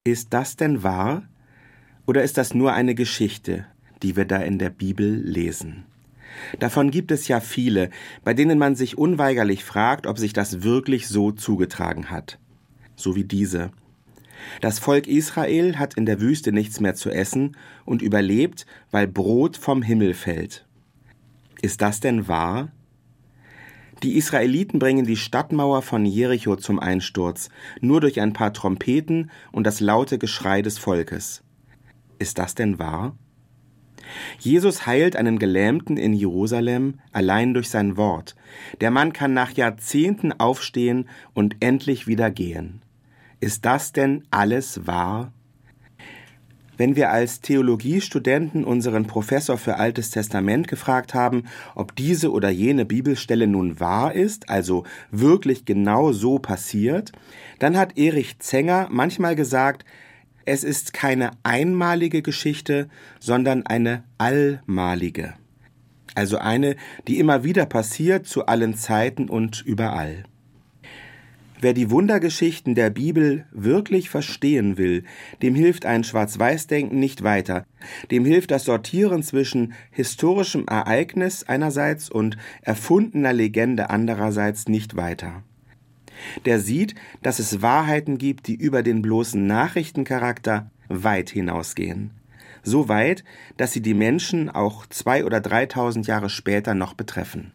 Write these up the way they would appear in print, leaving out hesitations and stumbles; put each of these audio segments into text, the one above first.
Ist das denn wahr? Oder ist das nur eine Geschichte, die wir da in der Bibel lesen? Davon gibt es ja viele, bei denen man sich unweigerlich fragt, ob sich das wirklich so zugetragen hat. So wie diese. Das Volk Israel hat in der Wüste nichts mehr zu essen und überlebt, weil Brot vom Himmel fällt. Ist das denn wahr? Die Israeliten bringen die Stadtmauer von Jericho zum Einsturz, nur durch ein paar Trompeten und das laute Geschrei des Volkes. Ist das denn wahr? Jesus heilt einen Gelähmten in Jerusalem allein durch sein Wort. Der Mann kann nach Jahrzehnten aufstehen und endlich wieder gehen. Ist das denn alles wahr? Wenn wir als Theologiestudenten unseren Professor für Altes Testament gefragt haben, ob diese oder jene Bibelstelle nun wahr ist, also wirklich genau so passiert, dann hat Erich Zenger manchmal gesagt, es ist keine einmalige Geschichte, sondern eine allmalige. Also eine, die immer wieder passiert, zu allen Zeiten und überall. Wer die Wundergeschichten der Bibel wirklich verstehen will, dem hilft ein Schwarz-Weiß-Denken nicht weiter. Dem hilft das Sortieren zwischen historischem Ereignis einerseits und erfundener Legende andererseits nicht weiter. Der sieht, dass es Wahrheiten gibt, die über den bloßen Nachrichtencharakter weit hinausgehen. So weit, dass sie die Menschen auch 2.000 oder 3.000 Jahre später noch betreffen.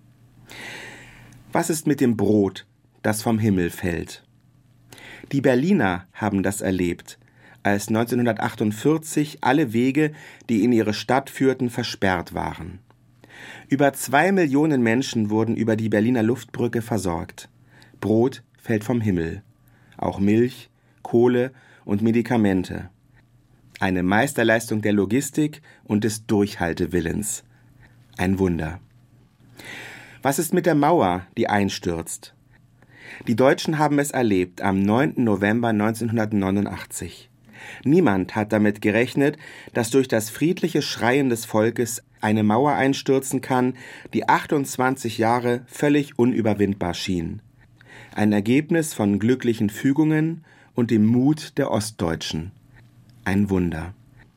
Was ist mit dem Brot, das vom Himmel fällt? Die Berliner haben das erlebt, als 1948 alle Wege, die in ihre Stadt führten, versperrt waren. Über 2 Millionen Menschen wurden über die Berliner Luftbrücke versorgt. Brot fällt vom Himmel, auch Milch, Kohle und Medikamente. Eine Meisterleistung der Logistik und des Durchhaltewillens. Ein Wunder. Was ist mit der Mauer, die einstürzt? Die Deutschen haben es erlebt am 9. November 1989. Niemand hat damit gerechnet, dass durch das friedliche Schreien des Volkes eine Mauer einstürzen kann, die 28 Jahre völlig unüberwindbar schien. Ein Ergebnis von glücklichen Fügungen und dem Mut der Ostdeutschen. Ein Wunder.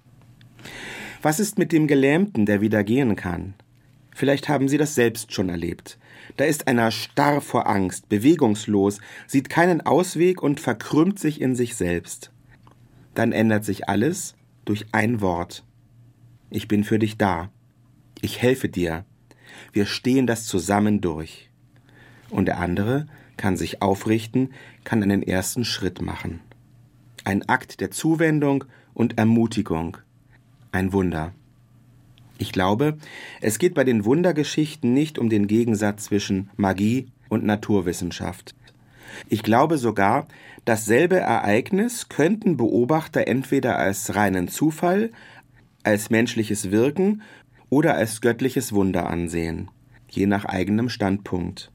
Was ist mit dem Gelähmten, der wieder gehen kann? Vielleicht haben Sie das selbst schon erlebt. Da ist einer starr vor Angst, bewegungslos, sieht keinen Ausweg und verkrümmt sich in sich selbst. Dann ändert sich alles durch ein Wort. Ich bin für dich da. Ich helfe dir. Wir stehen das zusammen durch. Und der andere kann sich aufrichten, kann einen ersten Schritt machen. Ein Akt der Zuwendung und Ermutigung. Ein Wunder. Ich glaube, es geht bei den Wundergeschichten nicht um den Gegensatz zwischen Magie und Naturwissenschaft. Ich glaube sogar, dasselbe Ereignis könnten Beobachter entweder als reinen Zufall, als menschliches Wirken oder als göttliches Wunder ansehen, je nach eigenem Standpunkt.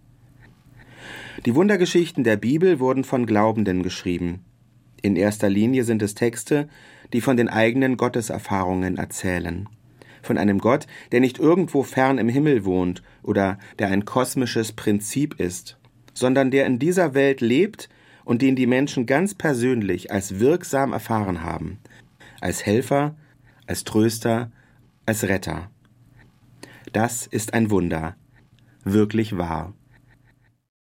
Die Wundergeschichten der Bibel wurden von Glaubenden geschrieben. In erster Linie sind es Texte, die von den eigenen Gotteserfahrungen erzählen. Von einem Gott, der nicht irgendwo fern im Himmel wohnt oder der ein kosmisches Prinzip ist, sondern der in dieser Welt lebt und den die Menschen ganz persönlich als wirksam erfahren haben. Als Helfer, als Tröster, als Retter. Das ist ein Wunder. Wirklich wahr.